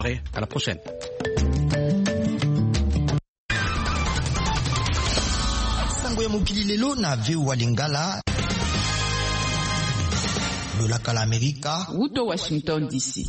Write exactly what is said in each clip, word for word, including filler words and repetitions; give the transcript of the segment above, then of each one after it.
À la prochaine. Sango ya mokili lelo na V O A Lingala. Lolaka la Amerika. Wuto Washington D C.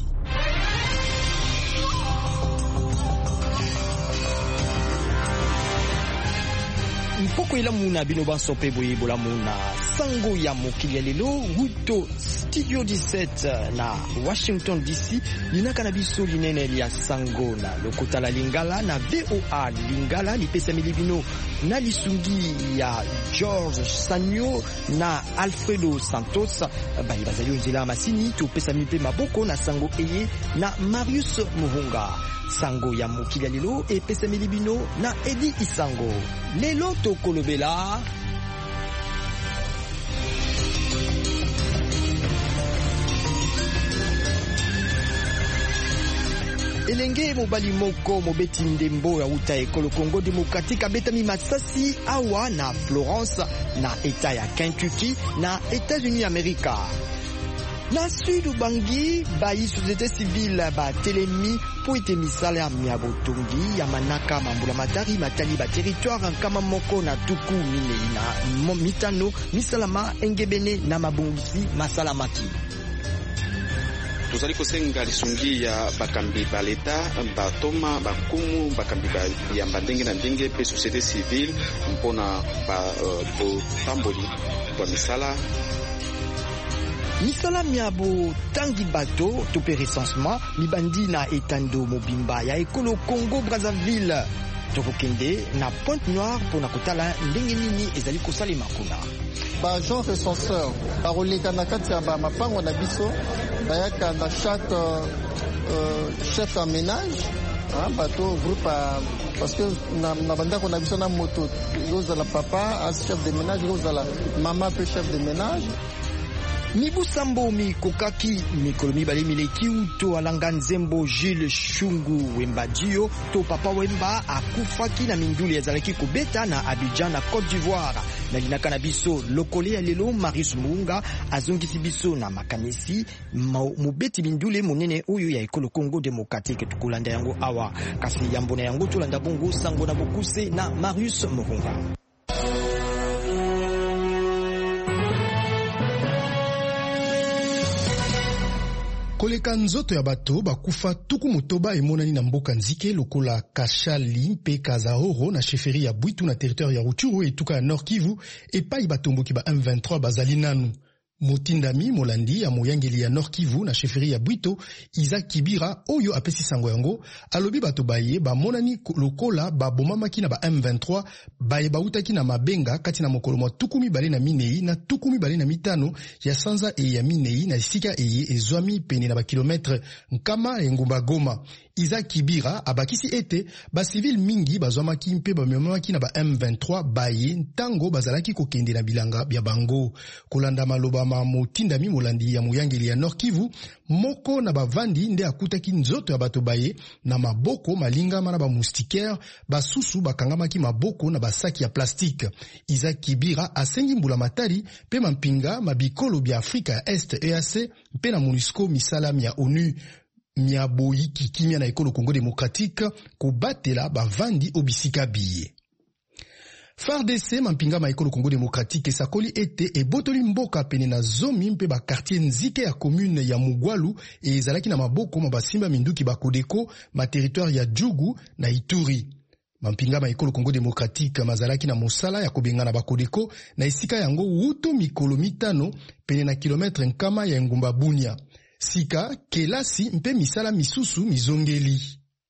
Mpoko ila muna bino baso pe boye bola muna sango ya mokili lelo Wuto Studio dix-sept na Washington D C linaka na biso linene ya sango na lokota la Lingala na V O A Lingala lipesa milibino na lisungi ya George Sanyo na Alfredo Santos bali bazali onzela masini to pesa mipe maboko na sango eye na Marius Muhunga. Sango ya mokili lelo e pesa milibino na Edi Isango. Lelo to kolobela elenge mobali moko mobeti ndembo ya uta ekolo Congo Démocratique abetami masasi awa na Florence na eta ya Kentucky na États-Unis Amerika. Na sud bangi bayi société civile ba telemi po ete misala ya miabotongi ya manaka mambula matari matali ba territoire nkama moko na tuku minei na mitano misalama engebene na mabongisi masalamaki. Tozali kosenga lisungi ya bakambi baleta batoma bakumu bakambi ya ndenge na ndenge pe société civile mpona ba botamboli kwa misala misala miabo tangi bato to pe recensement libandi na etando mobimba ya ekolo Congo Brazzaville tokokende na Pointe Noire pona kotala ndenge nini ezali kosalema kuna. Ba Jean recenseur baroleka na kati ya ba mapango na biso bayaka na chaque euh, chef en ménage hein, bato groupe à, parce que na, na bandako na biso na moto yozala papa as chef de ménage yozala mama pe chef de ménage. Mibusambo mikokaki mikolo mibale mileki uto alanga nzembo Jules Shungu Wemba Dio to papa Wemba akufaki na minduli ezalaki kobeta na Abidjan na Côte d'Ivoire. Na linaka na biso lokole ya lelo Marius Muhunga azongisi biso na makanisi mobeti mindule monene oyo ya ekolo Congo Démocratique tukulanda yango awa kasi yambona yango tolanda bongo sango na bokuse na Marius Muhunga. Koleka nzoto ya bato bakufa tuku motoba emonani na mboka nzike lokola Kashali mpe Kazahoro na sheferi ya Bwitu na territoire ya Rutshuru etuka ya Nord Kivu epai batomboki ba M vingt-trois bazali nanu. Motindami molandi ya moyangeli ya Nord Kivu na sheferi ya Bwito Isaac Kibira oyo apesi sango yango alobi bato baye ba monani lokola ba bomamaki na ba M vingt-trois baye bautaki na mabenga kati na mokolo mwa tukumi bale na minei na tukumi bale na mitano ya sanza e ya minei na sika eye ezwami pene na ba kilometre nkama ya ngumba Goma. Isaac Kibira abakisi ete ba civil mingi bazwamaki mpe bamemamaki na ba M vingt-trois baye ntango bazalaki kokende na bilanga bya bango. Kolanda maloba ma motindami molandi ya moyangeli ya Nord Kivu moko na bavandi nde akutaki nzoto ya bato baye na maboko malingama na ba moustiquaire basusu bakangamaki maboko na basaki ya plastique. Isaac Kibira asengi mbula matari pe mampinga mabikolo bya Afrika ya Est E A C pe na MONUSCO misala ya ONU miaboyi kikimia na ekolo Congo Démocratique kobatela bavandi obisika biye. F A R D C mampinga ma ekolo Congo Démocratique esakoli ete ebotoli mboka pene na zomi mpe ba quartier nzike ya commune ya Mugwalu e ezalaki na maboko ma basimba minduki ba Kodeko ma territoire ya Djugu na Ituri. Mampinga ma ekolo Congo Démocratique mazalaki na mosala ya kobenga na ba Kodeko na esika yango wuto mikolo mitano pene na kilometre nkama ya ngumba Bunia. Sika kelasi mpe misala misusu mizongeli.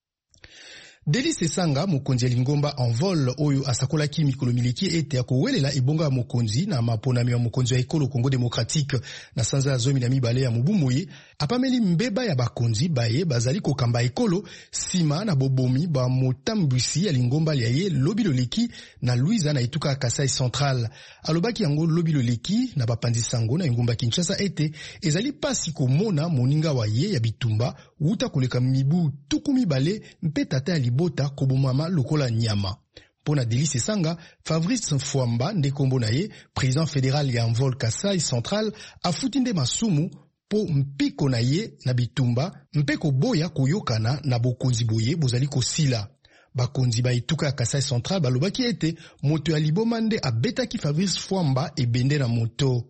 Delis Esanga mokonzi ya Lingomba en vol oyo asakolaki mikolo mileki ete akowelela ebonga mokonzi na maponami ya mokonzi ya ekolo Congo Démocratique na sanza ya zomi na mibale ya Mubumoye apameli mbeba ya bakonzi baye bazali kokamba ekolo sima na bobomi ba motambwisi ya Lingomba liaye lobi loleki na Louisa na etuka ya Kasai Central. Alobaki yango lobi loleki na bapanzi sango na Ngomba Kinshasa ete ezali pasi komona moninga wa ye ya bitumba uta koleka mibu tuku mibale mpe tata ya libota kobomama lokola nyama. Pona Delis Esanga, Fabrice Fwamba ndekombo na ye, président fédéral ya Envol Kasai Central, afutinde masumu po mpiko na ye na bitumba mpeko boya koyokana na bokonzi boye bozali kosila. Bakonzi ba etuka ya Kasai Central balobaki ete moto ya liboma nde abetaki Fabrice Fwamba ebende na moto.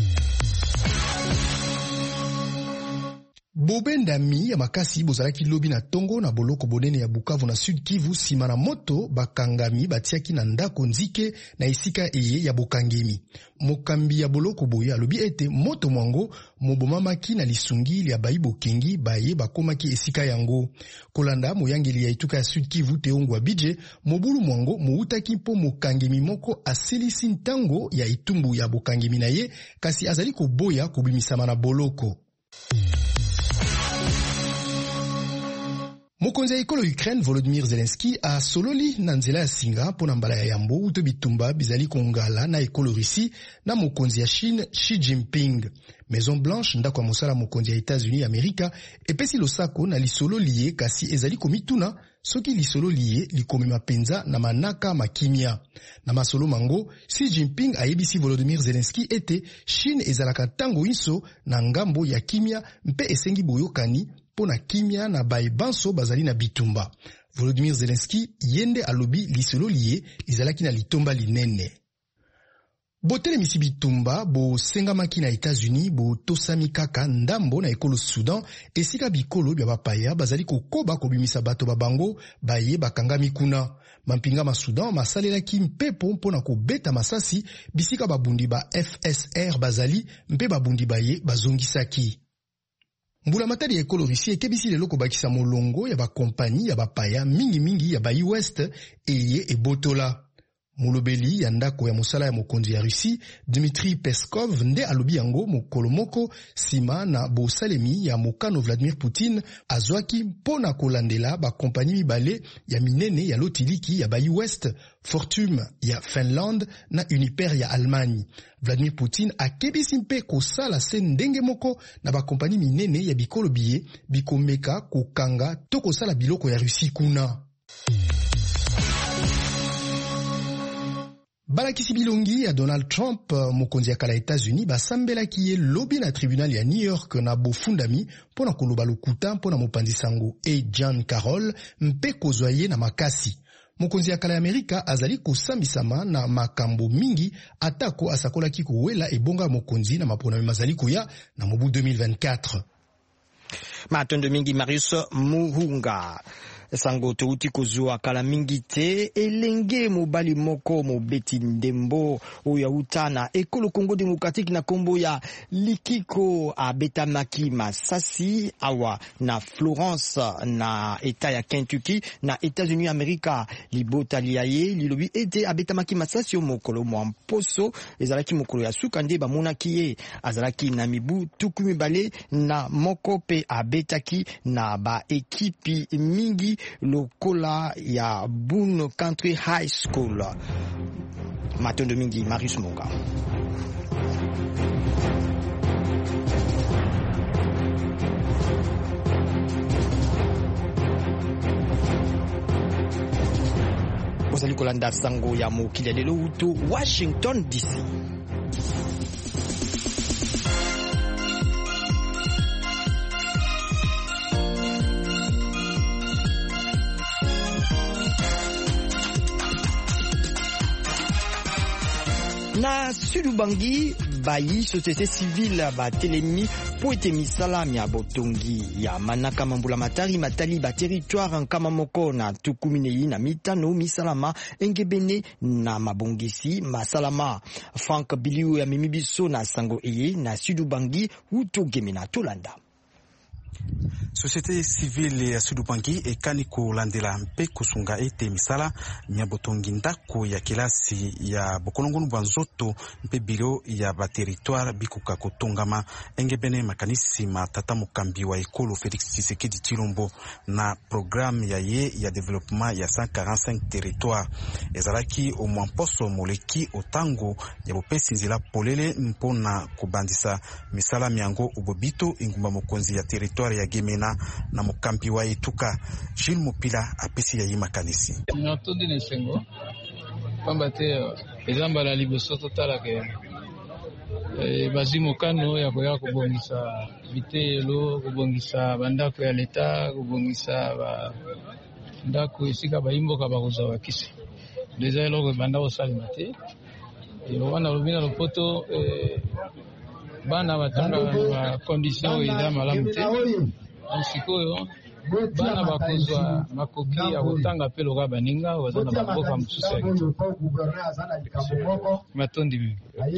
Bobendami ya makasi bozalaki lobi na tongo na boloko bonene ya Bukavu na Sud Kivu sima na moto bakangami batiaki na ndako nzike na esika eye ya bokangemi. Mokambi ya boloko boye alobi ete moto mwango mobomamaki na lisungili ya bayi bokengi baye bakomaki esika yango. Kolanda moyangeli ya etuka ya Sud Kivu Teongwa Bidje, mobulu mwango moutaki mpo mokangemi moko asilisi ntango ya itumbu ya bokangemi na ye kasi azali koboya kobimisama na boloko. Mokonzi ya ekolo Ukraine Volodymyr Zelensky a sololi na nzela ya singa pona mbala ya yambo uto bitumba bizali kongala na ekolo Russie na mokonzi ya Chine Xi Jinping. Maison Blanche ndako ya mosala mokonzi ya États-Unis Amerika epesi losako na lisolo liye kasi ezali komituna soki lisolo liye likomema penza na manaka makimia. Na masolo mango, Xi Jinping ayebisi Volodymyr Zelensky ete Chine ezalaka tango inso na ngambo ya kimia mpe esengi boyokani pona kimia na baebanso bazali na bitumba. Volodymyr Zelensky yende alobi lisolo liye ezalaki na litomba linene. Botele misi bitumba bo sengamaki na États-Unis bo tosami kaka ndambo na ekolo Sudan esika bikolo bya bapaya bazali kokoba kobimisa bato babango baye bakangami kuna. Mampinga ma Sudan masalelaki mpepo mpona kobeta masasi bisika babundi ba F S R bazali mpe babundi baye bazongisaki. Mbula matari ya ekolo Russie ekebisi lelo kobakisa molongo ya bakompani ya bapaya mingi mingi ya bayi West eye ebotola. Mulobeli ya ndako ya mosala ya mokonzi ya Russie Dmitry Peskov nde alobi yango mokolo moko sima na bosalemi ya mokano Vladimir Poutine azwaki mpona kolandela bakompani mibale ya minene ya lotiliki ya bayi West, Fortum ya Finland na Uniper ya Allemagne. Vladimir Poutine akebisi mpe kosala se ndenge moko na bakompani minene ya bikolo biye bikomeka kokanga to kosala biloko ya Russie kuna. Balakisi bilongi ya Donald Trump mokonzi ya kala États-Unis basambelaki ye lobi na tribunal ya New York na bofundami pona koloba lokuta pona mopanzi sango e John Carroll mpe kozwa ye na makasi. Mokonzi ya kala ya Amerika azali kosambisama na makambo mingi atako asakolaki kowela ebonga mokonzi na maponami mazali koya na mobu deux mille vingt-quatre. Matondo mingi Marius Muhunga. Sango touti kozua kala mingi te elenge mobali moko mobeti ndembo oya utana ekolo Kongo Demokratique na kombo ya Likiko abetamaki masasi awa na Florence na eta ya Kentucky na États-Unis Amerika libota liaye lilobi ete abetamaki masasi mokolo mwamposo ezalaki mokolo ya suka nde bamonaki ye azalaki na mibu tuku mibale na moko pe abetaki na ba ekipi mingi lokola ya Boone Country High School. Matondo mingi Marius Monga. Ozali kolanda sango ya mokili lelo uto Washington D C. Na Sulubangi bayi société civile ba telemi po ete misala ya botongi ya manaka mambula matari matali ba territoire nkama moko na tukuminei na mitano misalama engebene na mabongisi masalama. Frank Biliu ya mimibiso na sango eye na Sulubangi uto gemena tolanda. Société civile ya Sulubangi ekani kolandela mpe kusunga ete misala nyabotongi ndako ya kelasi ya bokolongonu bwanzoto mpe biro ya ba territoire bikuka kotongama engebene makanisi matata mokambi wa ekolo Félix Tshisekedi Tshilombo na programme ya ye ya développement ya cent quarante-cinq territoire ezalaki au moins poso moleki otango ya bopesi nzela polele mpona kubandisa misala miango ubobito ingumba mokonzi ya territoire ya Gemena na mokambi wa etuka Gilles Mupila apesi ya yimakanisi. Natondi nesengo pamba te ezamba la liboso totala ke bazwi mokano ya koya kobongisa bitelo, kobongisa bandako ya leta, kobongisa bandako esika bayimboka bakozwa bakisi. Deja eloko banda kosalema te. Wana lobina lopoto bana batanga ba condition eza malamu te. Sikoyo bana bakozwa makoki ya kotanga pe loka baninga baza na baboka mosusu ya kito. Matondi mingi.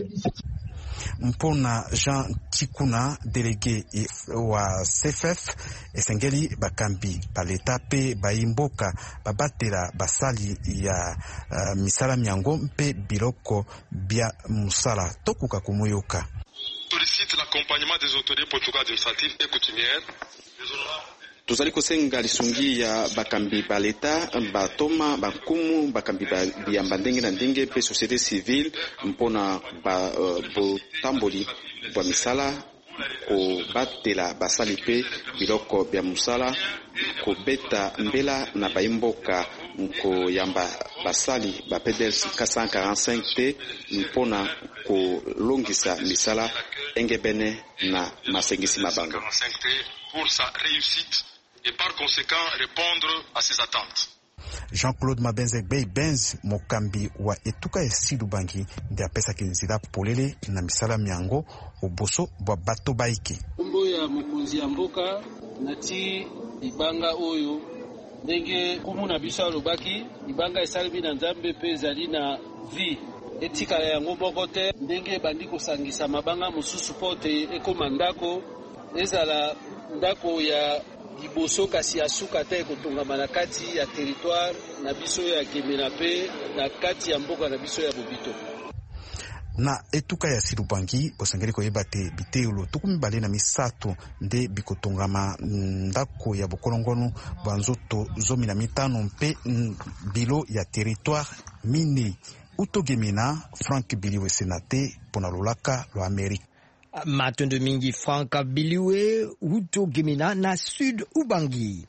Mpona Jean Tikuna, délégué wa C F F, esengeli bakambi baleta pe baimboka babatela basali ya uh, misala miango mpe biloko bia musala tokuka kumuyoka. Sollicite l'accompagnement des autorités portugaises administratives et coutumières. Tuzali kosenga lisungi ya bakambi baleta batoma bakumu bakambi biamba ndenge na ndenge pe société civile mpona ba uh, botamboli bwa misala ko batela basali pe biloko bya musala ko beta mbela na baimboka nko yamba basali ba P D L quatre cent quarante-cinq te mpona ko longisa misala engebene na masengisi mabango pour sa réussite et par conséquent répondre à ses attentes. Jean-Claude Mabenze Gbei Benz mokambi wa etuka ya Sidubangi ndi apesa kinzira polele na misala miango oboso bwa bato baiki. Umbo ya mokonzi ya mboka nati ibanga oyo ndenge kumuna biso alobaki ibanga esali na nzambe pe ezali na vie etika yango moko te ndenge bandi kosangisa mabanga mosusu pote ekoma ndako ezala ndako ya liboso kasi asuka te kotongama na kati ya territoire na biso ya Gemena pe na kati ya mboka na biso ya Bobito. Na etuka ya Sidubangi osengeli koyeba te bitelo tukumi bale na misato nde bikotongama ndako ya bokolongono banzoto zomi na mitano mpe bilo ya territoire mini utogemena Frank Biliwe senate pona lolaka lo Amerika. Matondo mingi Frank Biliwe Uto Gemena na Sud Ubangi.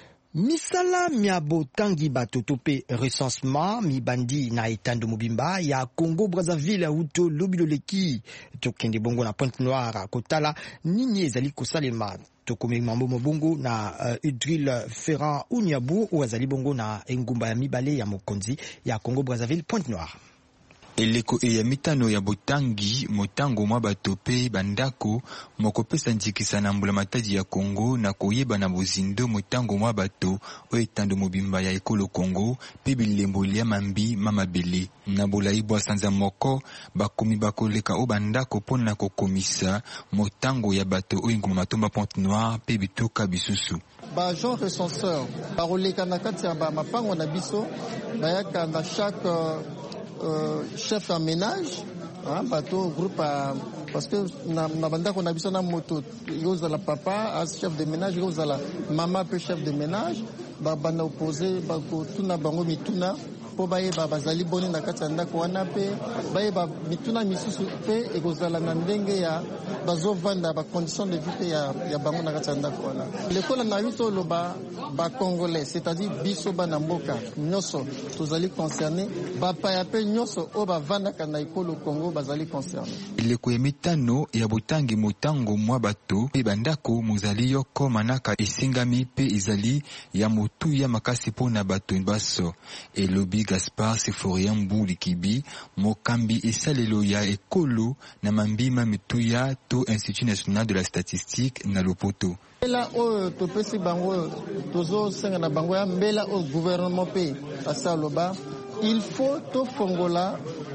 Misala miabo tangi batotope recensement mibandi na etando mobimba ya Congo Brazzaville Uto lobilo leki tokende bongo na Pointe Noire kotala nini ezali kosalema tokome mambo mobongo na uh, Udril Ferrand Unyabu wazali bongo na engumba ya mibale ya mokonzi ya Congo Brazzaville Pointe Noire. Eleko e ya mitano ya botangi motango mwa batope bandako mokopesa njikisa na mbula matadi ya Kongo na koyeba na bozindo motango mwa bato o etando mobimba ya ekolo Kongo pe bilembo lia mambi mamabele na bolai bwa sanza moko bakomi bakoleka o bandako pona kokomisa motango ya bato o inguma matomba Pointe Noire pe bituka bisusu. Ba Jean recenseur paroleka na kati ya ba mapango na biso bayaka na chaque uh... Euh, chef en ménage, hein, bateau groupe à, parce que na na banda qu'on a besoin na moto, il la papa as chef de ménage, il la maman peu chef de ménage, ba bana opposé, ba ko tuna bango mituna, po baye ba bazali boni na kati anda ko wana pe, baye ba mituna misusu pe ekozala na ndenge ya bazo vanda ba condition de vie ya ya bango na kati anda ko wana. L'école na huit lo ba ba congolais, c'est-à-dire biso bana mboka nyoso tozali concerné, ba pa ya pe nyoso o ba vanda kana ekolo Congo bazali concerné. Ileko emitano ya botangi motango mwa bato pe bandako muzali yoko manaka esingami pe izali ya motu ya makasi pona bato baso elobi Gaspard Seforia Mbuli Kibi mokambi esalelo ya ekolo na mambima mituya to Institut National de la Statistique na Lopoto. Mbela o topesi bango tozo senga na bango ya mbela o gouvernement pe asaloba il faut to fongola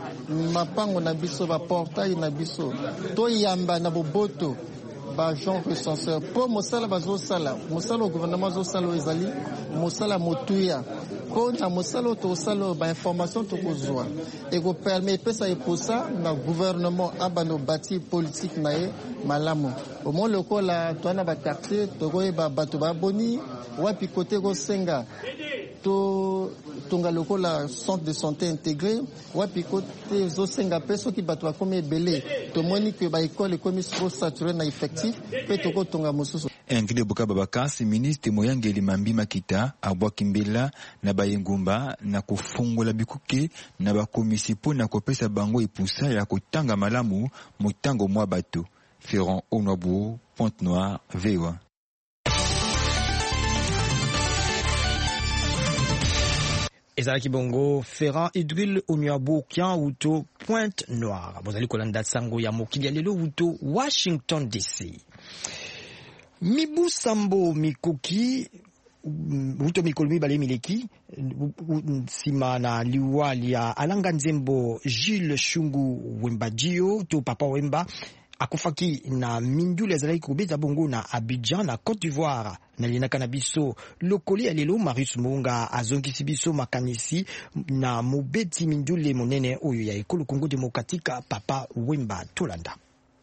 mapango na biso ba portail na biso to yamba na boboto ba Jean recenseur po mosala bazo sala mosala o gouvernement zo sala ezali mosala motuya po na mosala to sala ba information to kozwa et ko permet pesa e posa na gouvernement abano bâti politique na ye malamu au moins le ko la to na ba quartier to ko ba bato ba boni wapi côté ko senga to tonga lokola centre de santé intégré wapi côté zo senga peso ki bato comme belé to moni que ba école comme trop saturé na effectif pe to ko tonga mosusu. Ingrid Buka Babakas, ministre Moyangeli Mambi Makita, abwaki mbela na bayengumba na kufungola bikuke na bakomisi po na kopesa bango ipusa ya kotanga malamu motango mwa bato. Ferrand Onwabu, Pointe-Noire, V O A. ezalaki bongo Ferrand Idril Onwabu kian uto Pointe-Noire. Bozali kolanda sango ya mokili ya lelo uto Washington D C. Mibu Sambo Mikoki uto mikolo mibale mileki nsima na liwali ya alanga nzembo Jules Shungu Wembadio to Papa Wemba akufaki na mindule ezalaki kobeta bongo na Abidjan na Côte d'Ivoire. Na linaka na biso lokoli ya lelo Marius Munga azongisi biso makanisi na mobeti mindule monene oyo ya ekolo Congo Démocratique Papa Wemba tolanda.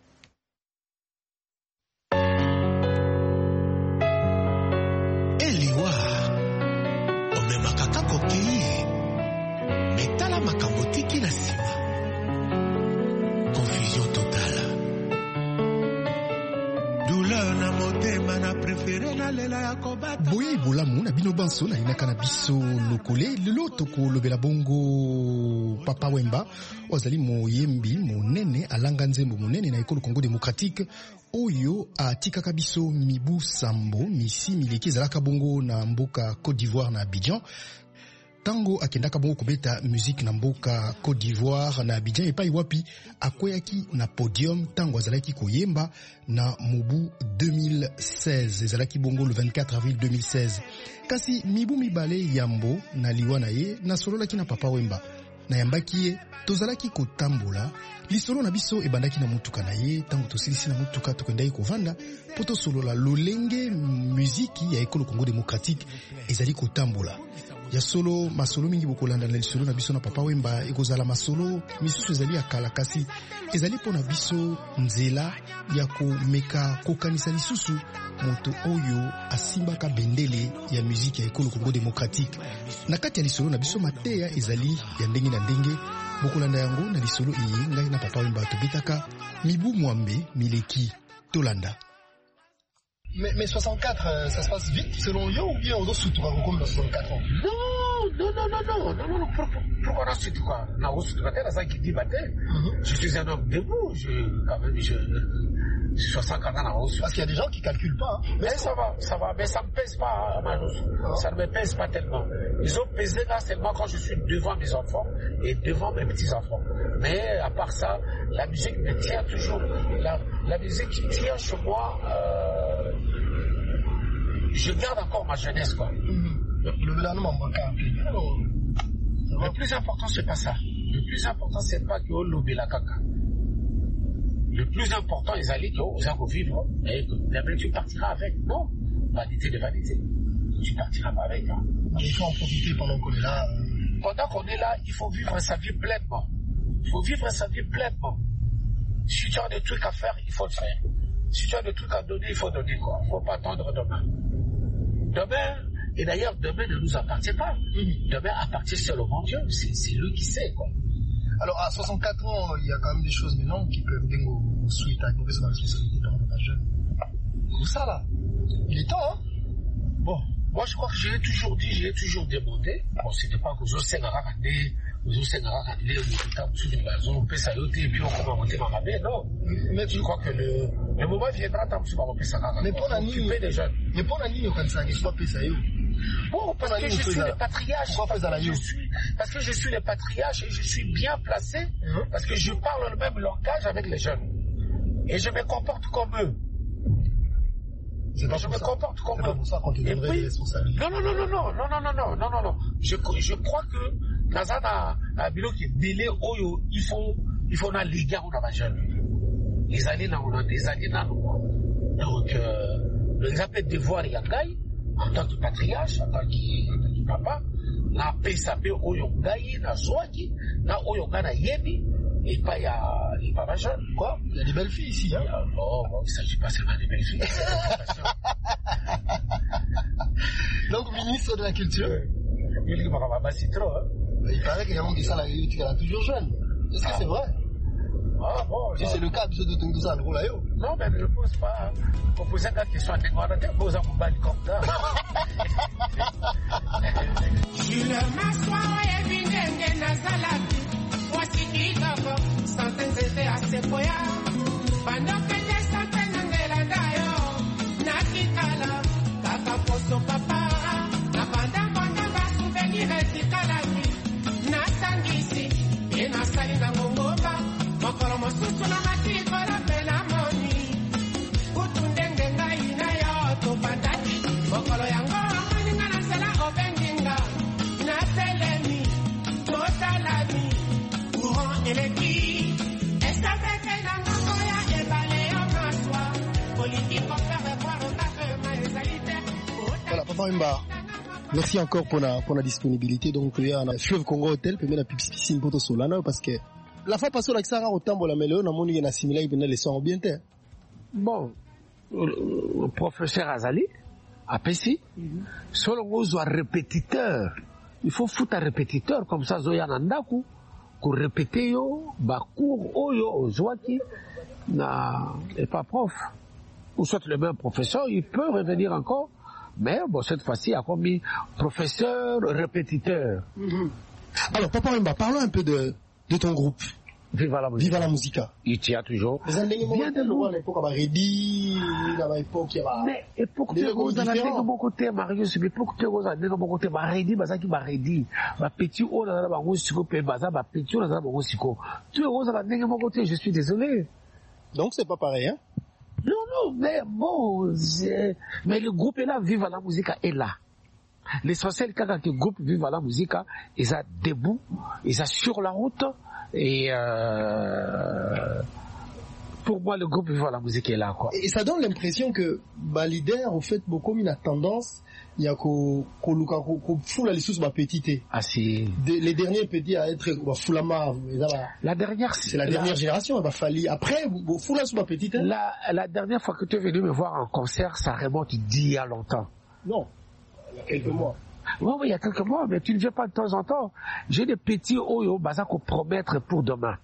Eliwa omemaka kokei metala makambo tiki na sima. Confusion totale. Douleur na motema na préféré na lela ya kobata. Boye bolamu na bino banso na inaka na biso lokole lelo toko lobela bongo Papa Wemba ozali moyembi monene alanga nzembo monene na ekolo Congo Démocratique oyo atikaka biso mibu sambo misi mileki ezalaka bongo na mboka Côte d'Ivoire na Abidjan. Tango akendaka bongo kobeta musique na mboka Côte d'Ivoire na Abidjan epai wapi akweyaki na podium tango azalaki koyemba na mobu deux mille seize ezalaki bongo le vingt-quatre avril deux mille seize. Kasi mibu mibale yambo na liwa na ye na sololaki na Papa Wemba na yambaki ye tozalaki kotambola lisolo na biso ebandaki na mutuka na ye tango tosilisi na mutuka tokendaki kovanda po tosolola lolenge muziki ya ekolo Congo Démocratique ezali kotambola ya solo masolo mingi bokolanda na lisolo na biso na Papa Wemba ekozala masolo misusu ezali akala kasi ezali pona biso nzela ya komeka kokanisa lisusu moto oyo asimbaka bendele ya muziki ya ekolo Congo Démocratique. Na kati ya lisolo na biso mateya ezali ya ndenge na ndenge bokolanda yango na lisolo iyi ngai na Papa Wemba tobetaka mibu mwambe mileki tolanda. Mais, mais soixante-quatre, euh, ça se passe vite selon Yo ou bien on doit soutenir comme dans soixante-quatre ans? Non, non, non, non, non, non, non, non, pourquoi on soutenir quoi? Non, on soutenir la ça qui dit bataille. Je suis un homme debout, je, quand même, je, soixante-quatre ans, on parce qu'il y a des gens qui calculent pas, hein. Mais ça va, ça va, mais ça me pèse pas, Manous. Ça ne me pèse pas tellement. Ils ont pesé là seulement quand je suis devant mes enfants et devant mes petits-enfants. Mais à part ça, la musique me tient toujours, la, la musique qui tient chez moi, euh, je garde encore ma jeunesse, quoi. Mm-hmm. Le gouvernement bancaire. Le plus important, c'est pas ça. Le plus important, c'est pas que l'obé la caca. Le plus important, ils allaient que vous allez vivre et que tu partiras avec. Non, vanité de vanité. Tu partiras pas avec. Hein. Il faut en profiter pendant qu'on est là. Pendant qu'on est là, il faut vivre sa vie pleinement. Il faut vivre sa vie pleinement. Si tu as des trucs à faire, il faut le faire. Si tu as des trucs à donner, il faut donner quoi. Il ne faut pas attendre demain. Demain, et d'ailleurs, demain ne nous appartient pas. Mmh. Demain appartient seulement Dieu. C'est lui qui sait, quoi. Alors, à soixante-quatre ans, il y a quand même des choses maintenant qui peuvent donner aux suites à une mauvaise responsabilité dans notre jeune. Où ça, là? Il est temps, hein? Bon, moi, je crois que je l'ai toujours dit, je l'ai toujours demandé. Bon, c'était pas que je sais la raconter, je sais la raconter, on peut s'alloter et puis on commence à monter dans la baie, non. Mais je crois que le, le moment viendra, tant que tu vas monter ça. Mais pour la nuit, occuper les jeunes. Mais pour la nuit, on ça, il faut pas payer ça. Bon, parce que je suis le patriarche. Je suis, parce que je suis le patriarche et je suis bien placé, mmh. Parce que je parle le même langage avec les jeunes. Et je me comporte comme eux. C'est pas je me ça. comporte comme eux. C'est pas pour ça qu'on te donnerait des responsabilités. Non, non, non, non, non, non, non, non, non, non, non, non. Je, je crois que Nazana a bilo qui est délai, oh, il faut, il faut na liga ou na ma jeune. Les années na on a des années na nous. Donc, euh, l'exemple de voir Yangai, en tant que patriarche, en tant que papa, na pesape oyongai, na zoaki, na oyonga na yebi, et pas y a, et pas ma jeune, quoi. Il y a des belles filles ici, hein. Oh, bon, il s'agit pas seulement des belles filles. Donc, ministre de la Culture. Il dit, ma maman, c'est trop, hein. Il paraît qu'il y a un qui ça, tu es toujours jeune. Est-ce que ah. c'est vrai? Ah bon, si c'est le cas, bisous de tout ça, le rôle là, yo. Non, mais ne pose pas. On pose la question à Nengoana, pose un mobile comme ça. Jules Massoir et Binenge Nazalaki, voici qui d'abord, centaines étaient assez poyards. Pendant que des centaines n'engelaient d'ailleurs, Nakikala, Kaka Posto Papa, Nabanda Banda va souvenir et Tikalami, Nasangisi, et Nasali Nangongoba, Mokoro Mosusu na Matikola Penamoni, Utundenge Ngaina Yoto Patati, Mokoro Yango, Maninga Nasala Obenginga, Naselemi, Totalami, Courant et l'équipe. Voilà, Papa Wemba, merci encore pour la, pour la disponibilité. Donc, il y a un fleuve Congo Hotel, puis il y a une piscine pour Solana, parce que la fois passée, avec Sarah, autant pour la mêlée, on a mon lien assimilé, il venait les sons bien. Bon, le professeur Azali, à Pessi, selon vous, soit répétiteur. Il faut foutre un répétiteur, comme ça, Zoya Nandaku, pour répéter, yo, Bakour, Oyo, Zouaki, n'est pas prof. Ou soit le même professeur, il peut revenir encore, mais bon, cette fois-ci, il a commis professeur répétiteur. Mm-hmm. Alors, Papa Wemba, parlons un peu de, de ton groupe. Viva la musique. Viva la musica. Il tient toujours. Mais à l'époque, à l'époque, à l'époque, mais époque, tu roses à mon côté, Marius, mais époque, tu roses à mon côté, ma Redi, Baza qui m'a Redi, ma petit haut dans la Barosiko, Baza, ma petit haut dans la Barosiko. Tu roses à mon côté, je suis désolé. Donc, c'est pas pareil, hein? Non, non, mais bon, mais le groupe est là, Viva la musica est là. L'essentiel, quand le groupe Viva la musica, ils sont debout, ils sont sur la route, et euh, pour moi, le groupe Viva la musique est là, quoi. Et ça donne l'impression que, bah, leader, au fait, beaucoup, il a tendance, il y a qu'au, qu'au, qu'au, qu'au, fou la lissous, bah, petite. Ah, si. Les derniers petits à être, bah, fou la marre. La dernière, c'est la dernière la... génération, elle va falloir. Après, fou la sous, bah, petite. La, la dernière fois que tu es venu me voir en concert, ça remonte d'il y a longtemps. Non. Il y a quelques mois. Oui, oui, il y a quelques mois, mais tu ne viens pas de temps en temps. J'ai des petits oyo, baza qu'on promettre pour demain.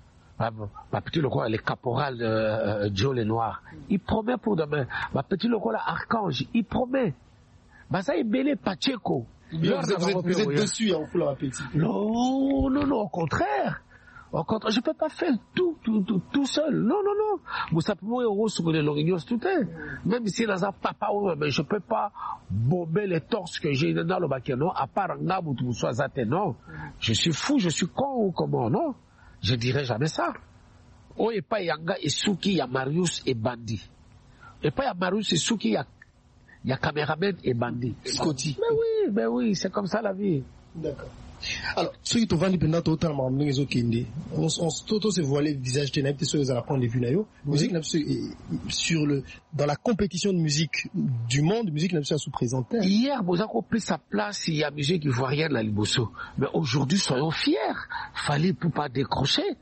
Ma petit loco, les caporal euh, Joe les Noirs, il promet pour demain. Ma petit loco, là, Archange, il promet. Baza est belé Pacheco. Vous, vous, êtes, vous êtes, vous êtes dessus, hein, pour la petite. Non, non, non, au contraire. Au contraire, je peux pas faire tout, tout, tout, tout seul. Non, non, non. Vous savez, moi, au sur les lorignos, tout est. Même si dans un papa, mais je peux pas bomber les torses que j'ai dans le baquet, non. À part un arbre où tu sois athée, non. Je suis fou, je suis con ou comment, non. Je dirais jamais ça. Oh, et pas Yanga et Suki, il y a Marius et Bandi. Et pas il y a Marius et Suki, il y a, il y a caméraman et Bandi. Scotty. Mais oui, mais oui, c'est comme ça la vie. D'accord. Alors, ceux qui te vendent pendant totalement les autres qui on se toto se voiler le visage de n'importe sur les point de vue naio musique sur le dans la compétition de musique du monde musique n'a pas sous présenté. Hier Bozako pris sa place, il y a musique ivoirienne la Liboso, mais aujourd'hui soyons fiers, fallait pour pas décrocher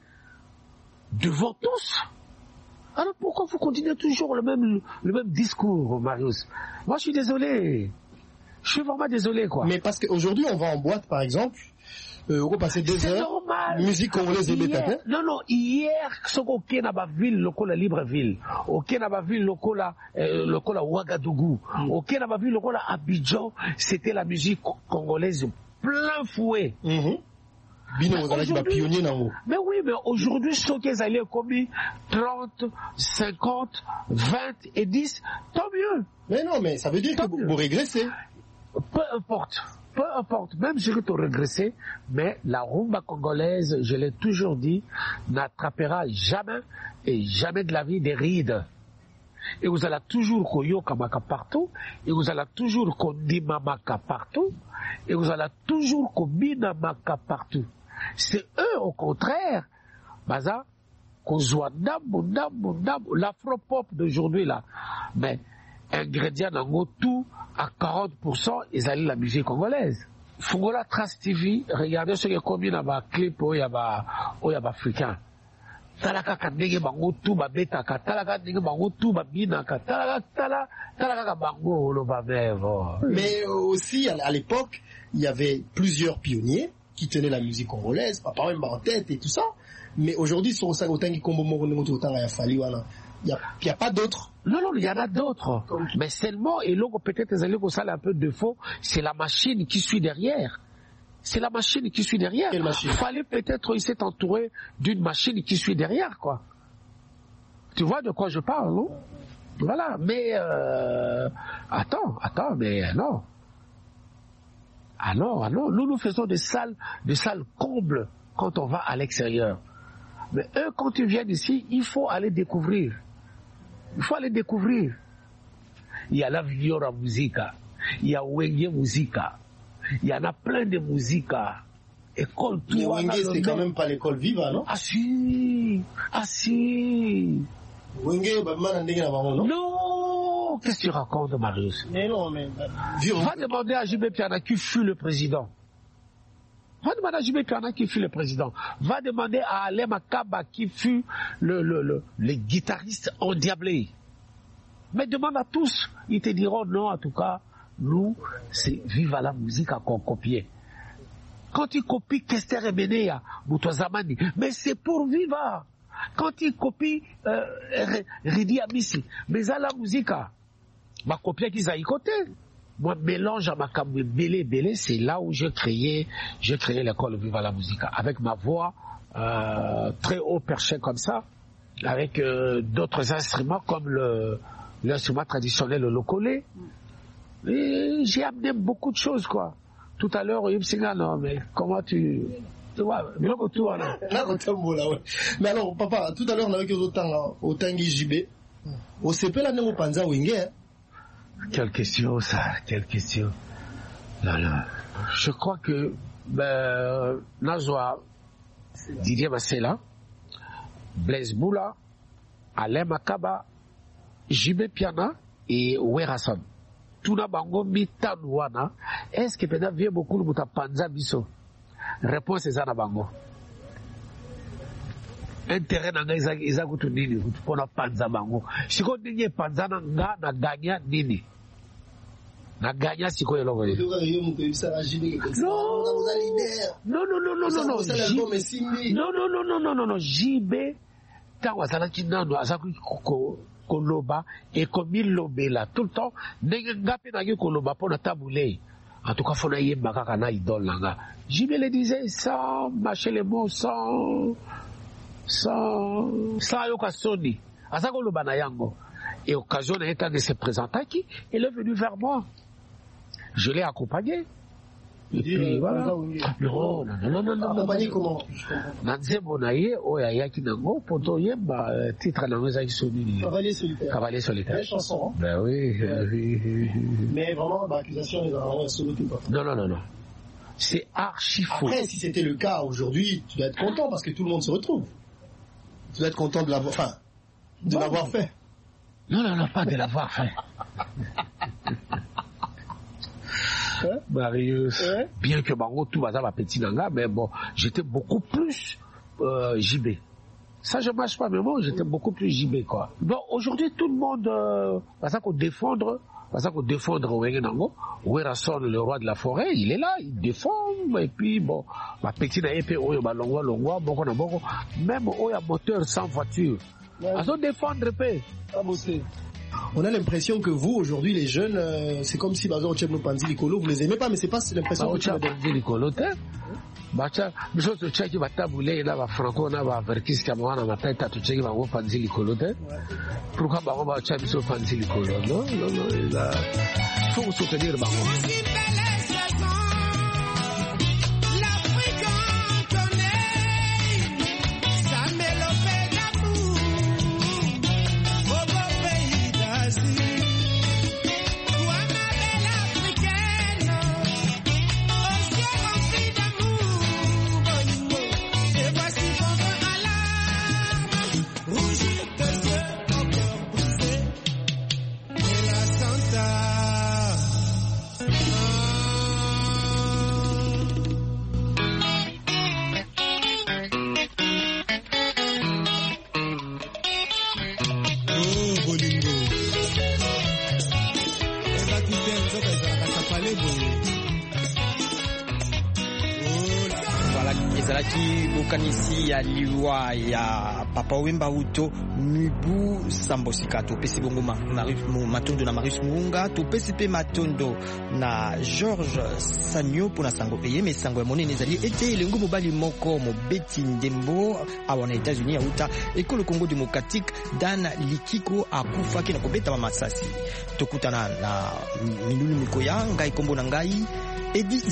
devant tous. Alors pourquoi vous continuez toujours le même le même discours, Marius? Moi je suis désolé. Je suis vraiment désolé, quoi. Mais parce qu'aujourd'hui, on va en boîte, par exemple, euh, on va passer deux heures. Normal. Musique congolaise et bêta. Non, non, hier, ce qu'on a dans la ville, le la Libreville, au dans la ville, le la, le la Ouagadougou, au dans la ville, le la Abidjan, c'était la musique congolaise plein fouet. Mm-hmm. Bino, vous allez pionnier dans vous. Mais oui, mais aujourd'hui, ceux qui allaient commis trente, cinquante, vingt et dix, tant mieux. Mais non, mais ça veut dire tant que mieux. Vous régressez. Peu importe, peu importe, même si je te régressé, mais la rumba congolaise, je l'ai toujours dit, n'attrapera jamais et jamais de la vie des rides. Et vous allez toujours koyo kamaka partout, et vous allez toujours kondimamaka partout, et vous allez toujours kobinamaka partout. C'est eux, au contraire, baza, kozwa ndambo, ndambo, ndambo, l'afro-pop d'aujourd'hui là, mais ingrédients dans tout, à quarante pour cent, ils allaient la musique congolaise. Fungola Trace T V, regardez ce qui est commis dans ma clip où il y a où il y a africain. Talaka kandenge bango tout ba beta ka talaka ndenge bango tout ba bina ka talaka tala talaka bango lo ba mevo. Mais aussi à l'époque, il y avait plusieurs pionniers qui tenaient la musique congolaise, pas même en tête et tout ça. Mais aujourd'hui sur ça autant qui combo mo ngo autant ya fali wala. Il n'y a, a pas d'autres. Non, non, il y en a d'autres. Mais seulement, et là, peut-être, les alliés, ça a un peu de faux, c'est la machine qui suit derrière. C'est la machine qui suit derrière. Il fallait peut-être essayer d'entourer d'une machine qui suit derrière, quoi. Tu vois de quoi je parle, non? Voilà, mais euh, attends, attends, mais non. Ah non, ah non, nous nous faisons des salles, des salles combles quand on va à l'extérieur. Mais eux, quand ils viennent ici, il faut aller découvrir. Il faut aller découvrir. Il y a la Viora Musica, il y a Wenge Musica, il y en a plein de musica. École Mais Wenge, c'est quand même pas l'école Viva, non? Ah si, ah si. Wenge, bah, non? Non, qu'est-ce que tu racontes, Marius? Mais non, mais... Va demander à J B Piana qui fut le président. Va demander à J B Piana qui fut le président. Va demander à Alain Makaba qui fut le, le, le, le guitariste endiablé. Mais demande à tous. Ils te diront non, en tout cas, nous, c'est Viva la musique qu'on copiait. Quand ils copient Kester et Benea, Boutozamani, mais c'est pour Viva. Quand ils copient euh, Ridi Amissi, mais à la musique, ma copie qu'ils aient côté. Moi, mélange à ma camouille belé belé, c'est là où j'ai créé, j'ai créé l'école Viva la Musica avec ma voix euh, très haut perché comme ça, avec euh, d'autres instruments comme le l'instrument traditionnel le locolé. Et j'ai amené beaucoup de choses, quoi. Tout à l'heure, il me non, mais comment tu tu vois, mais alors, papa, tout à l'heure, on avait autant autant J B. Au C P là, nous panza Wenge. Quelle question, ça, quelle question. Non, non. Je crois que ben, Nazwa, Didier Massela, Blaise Boula, Alain Makaba, J B Piana et Werason. Tout na bango mitanwana. Est-ce que peut-être vient beaucoup de panza biso? Réponse est ça na bango. Intérêt na nga izakutu nini kupona panza bango. Siko ninye panza na nga na ganya nini? Na ganya siko yeloko ye. Non, non, non, non, non, non, non, non, non, non, non, non, non, J B, tango azalaki nano azaku koloba et comme il lobela tout le temps, ndenge ngape na ye koloba pona tabule. En tout cas, faut na yemba kaka na idole nanga. J B le disait sans mâcher les mots, sans sans sans yoka soni. Azako loba na yango. Et occasion de se présenter qui, il est venu vers moi. Je l'ai accompagné. Et puis, voilà. Non, non, non, non, non. Accompagné comment? Nanzemo naye, oya yaki nango, poto yemba, titre nango zaki soni. Cavalier solitaire. Cavalier solitaire. Belle chanson, hein? Ben oui, oui. Mais vraiment, l'accusation est vraiment solo tout pas. Non, non, non, non. C'est archi faux. Après, si c'était le cas aujourd'hui, tu dois être content parce que tout le monde se retrouve. Tu dois être content de l'avoir, enfin, de bon. l'avoir fait. Non, non, non, pas de l'avoir fait. Hein? Marius, hein? Bien que Bango tout va ma petit nanga, mais bon, j'étais beaucoup plus euh, J B. Ça, je marche pas, mais bon, j'étais beaucoup plus J B, quoi. Bon, aujourd'hui, tout le monde, euh, parce qu'on défendre, parce qu'on défendre Wengenango, Werason, le roi de la forêt, il est là, il défend, et puis bon, ma petite épée, oyo, ba longwa, longwa, boko na boko, même oya moteur sans voiture. Ils ont défendre paix. On a l'impression que vous, aujourd'hui, les jeunes, euh, c'est comme si Bazo Ocheb no Panzi Likolo, vous les aimez pas, mais c'est pas l'impression que vous avez. Panzi Likolo, t'es? Bacha, biso to cheki batabule na ba franco na ba verkis kamwana matata to cheki ba wo Panzi Likolo, t'es? Pourquoi ba ba cha biso Panzi Likolo? Non, non, non, il a faut soutenir ba wo. Ah ezalaki bokanisi ya liwa ya Papa Wemba Uto Mibu Sambosika. Topesi bongo matondo na Marius Muunga, topesi pe matondo na George Sanyo pona sango eye me sango ya monene ezali ete elengo mobali moko mobeti ndembo awa na États-Unis ya uta ekolo Congo démocratique Dan Likiko akufaki na kobeta masasi. Tokutana na minulu mikoya ngai kombo na ngai Edi